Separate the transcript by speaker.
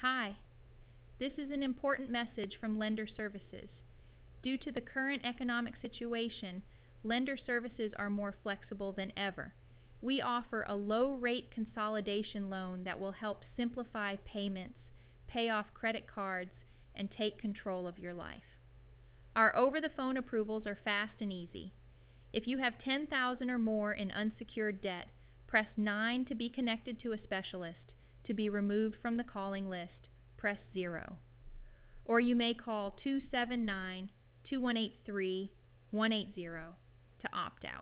Speaker 1: Hi, this is an important message from Lender Services. Due to the current economic situation, Lender Services are more flexible than ever. We offer a low-rate consolidation loan that will help simplify payments, pay off credit cards, and take control of your life. Our over-the-phone approvals are fast and easy. If you have $10,000 or more in unsecured debt, press 9 to be connected to a specialist. To be removed from the calling list, press 0. Or you may call 279-2183-180 to opt out.